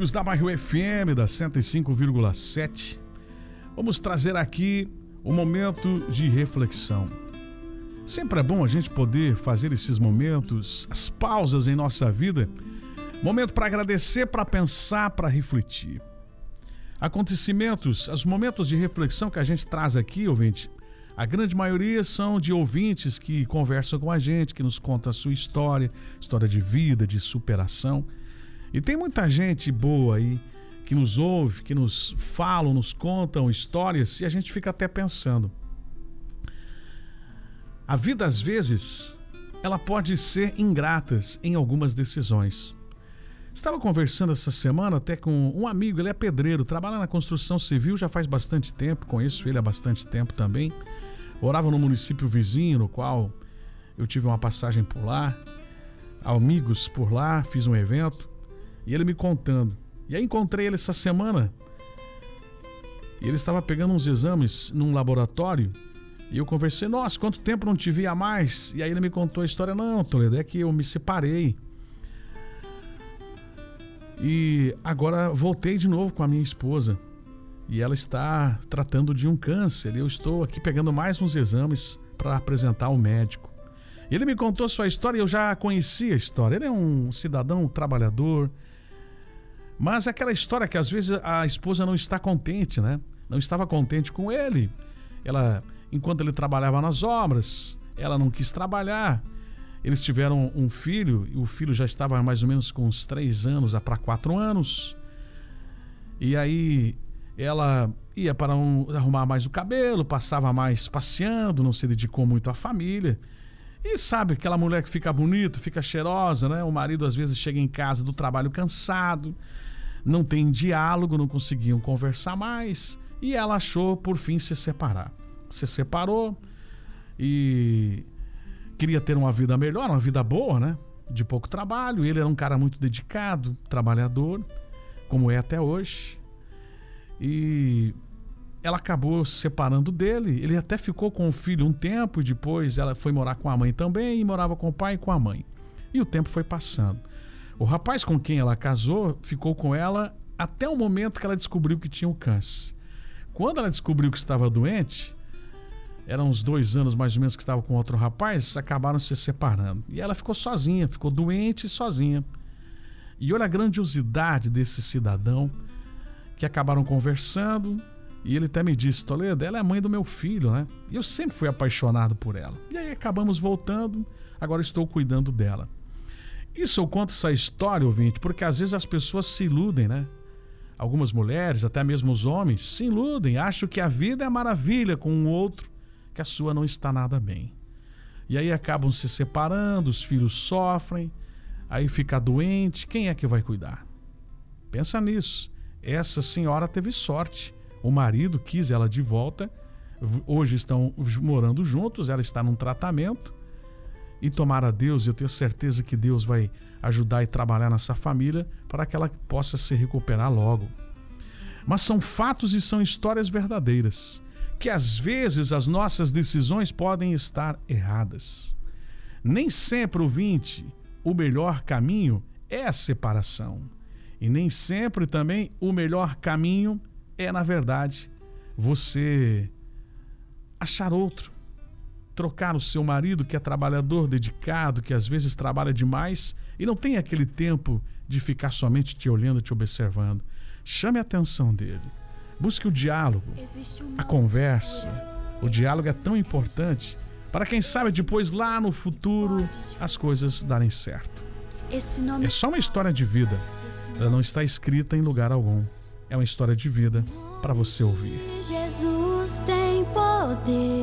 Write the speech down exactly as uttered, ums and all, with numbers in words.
amigos da Bairro F M, da cento e cinco vírgula sete. Vamos trazer aqui um momento de reflexão. Sempre é bom a gente poder fazer esses momentos, as pausas em nossa vida, momento para agradecer, para pensar, para refletir. Acontecimentos, os momentos de reflexão que a gente traz aqui, ouvinte, a grande maioria são de ouvintes que conversam com a gente, que nos contam a sua história, história de vida, de superação. E tem muita gente boa aí que nos ouve, que nos falam, nos contam histórias e a gente fica até pensando. A vida, às vezes, ela pode ser ingrata em algumas decisões. Estava conversando essa semana até com um amigo, ele é pedreiro, trabalha na construção civil já faz bastante tempo, conheço ele há bastante tempo também. Morava no município vizinho, no qual eu tive uma passagem por lá, amigos por lá, fiz um evento. E ele me contando. E aí encontrei ele essa semana. E ele estava pegando uns exames num laboratório. E eu conversei, nossa, quanto tempo não te via mais? E aí ele me contou a história. Não, Toledo, é que eu me separei. E agora voltei de novo com a minha esposa. E ela está tratando de um câncer. Eu estou aqui pegando mais uns exames para apresentar ao médico. Ele me contou sua história e eu já conhecia a história. Ele é um cidadão trabalhador. Mas aquela história que às vezes a esposa não está contente, né? Não estava contente com ele. Ela, enquanto ele trabalhava nas obras, ela não quis trabalhar. Eles tiveram um filho, e o filho já estava mais ou menos com uns três anos, para quatro anos. E aí ela ia para um, arrumar mais o cabelo, passava mais passeando, não se dedicou muito à família. E sabe, aquela mulher que fica bonita, fica cheirosa, né? O marido às vezes chega em casa do trabalho cansado, não tem diálogo, não conseguiam conversar mais. E ela achou por fim se separar. Se separou e queria ter uma vida melhor, uma vida boa, né? De pouco trabalho. Ele era um cara muito dedicado, trabalhador, como é até hoje. E ela acabou se separando dele. Ele até ficou com o filho um tempo e depois ela foi morar com a mãe também e morava com o pai e com a mãe. E o tempo foi passando. O rapaz com quem ela casou ficou com ela até o momento que ela descobriu que tinha o câncer. Quando ela descobriu que estava doente, eram uns dois anos mais ou menos que estava com outro rapaz, acabaram se separando. E ela ficou sozinha, ficou doente e sozinha. E olha a grandiosidade desse cidadão, que acabaram conversando. E ele até me disse, Toledo, ela é a mãe do meu filho, né? E eu sempre fui apaixonado por ela. E aí acabamos voltando, agora estou cuidando dela. Isso eu conto essa história, ouvinte, porque às vezes as pessoas se iludem, né? Algumas mulheres, até mesmo os homens, se iludem, acham que a vida é maravilha com um outro, que a sua não está nada bem. E aí acabam se separando, os filhos sofrem, aí fica doente, quem é que vai cuidar? Pensa nisso. Essa senhora teve sorte. O marido quis ela de volta, hoje estão morando juntos, ela está num tratamento e tomara Deus, eu tenho certeza que Deus vai ajudar e trabalhar nessa família para que ela possa se recuperar logo. Mas são fatos e são histórias verdadeiras, que às vezes as nossas decisões podem estar erradas. Nem sempre, ouvinte, o melhor caminho é a separação e nem sempre também o melhor caminho é, na verdade, você achar outro, trocar o seu marido que é trabalhador, dedicado, que às vezes trabalha demais e não tem aquele tempo de ficar somente te olhando, te observando. Chame a atenção dele, busque o diálogo, a conversa. O diálogo é tão importante para quem sabe depois lá no futuro as coisas darem certo. É só uma história de vida, ela não está escrita em lugar algum. É uma história de vida para você ouvir. Jesus tem poder.